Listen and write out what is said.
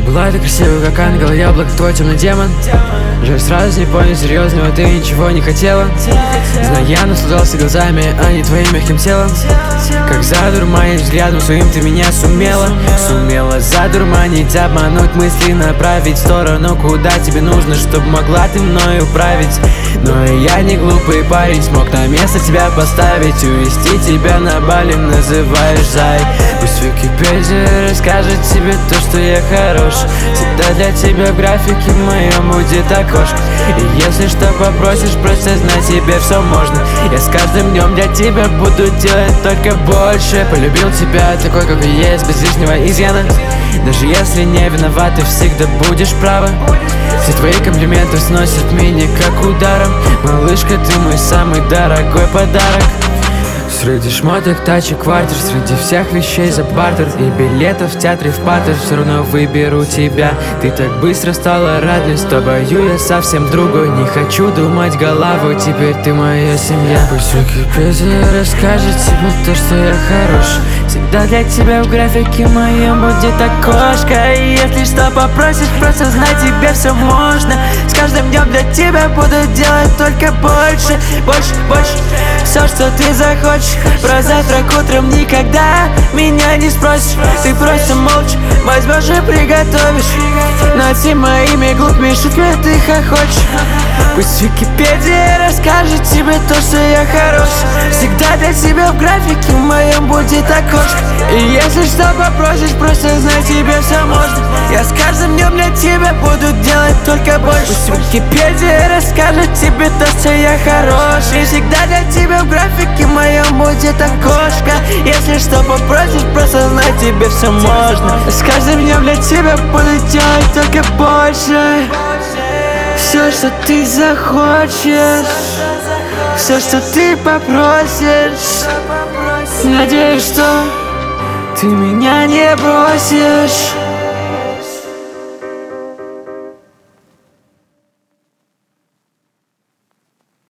Была ты красивая, как ангел, яблоко, твой темный демон. Жаль, сразу не понял серьезного, ты ничего не хотела. Знаю, я наслаждался глазами, а не твоим мягким телом. Как задурманить взглядом своим ты меня сумела задурманить, обмануть, мысли направить в сторону, куда тебе нужно, чтобы могла ты мною управить. Но и я не глупый парень, смог на место тебя поставить, увести тебя на Бали, называешь зай. Пусть Википедия расскажет тебе то, что я хорош. Всегда для тебя в графике моем будет окошко. И если что попросишь, просто знай, тебе все можно. Я с каждым днем для тебя буду делать только больше. Полюбил тебя такой, как и есть, без лишнего изъяна. Даже если не виноват, ты всегда будешь права. Все твои комплименты сносят меня как ударом. Малышка, ты мой самый дорогой подарок. Среди шмоток, тачек, квартир, среди всех вещей за бартер и билетов в театре в Паттер, все равно выберу тебя. Ты так быстро стала родной, с тобою я совсем другой. Не хочу думать головой, теперь ты моя семья. Пусть Википедия расскажет тебе то, что я хорош. Всегда для тебя в графике моем будет окошко. И если что попросишь, просто знай, тебе все можно. С каждым днем для тебя буду делать только больше, больше, больше. Все, что ты захочешь. Про завтрак утром никогда меня не спросишь. Ты просто молча возьмешь и приготовишь. Над всеми моими глупыми шутками ты хохочешь. Пусть Википедия расскажет тебе то, что я хорош. Всегда для тебя в графике моем будет окошко. И если что попросишь, просто знай, тебе все можно. Я с каждым днем для тебя буду делать только больше. Пусть Википедия расскажет тебе то, что я хорош. И всегда для тебя в графике моем будет окошко. Если что попросишь, просто знай, тебе все можно. С каждым днем для тебя буду делать только больше. Все, что ты захочешь, все, что ты попросишь. Надеюсь, что ты меня не бросишь.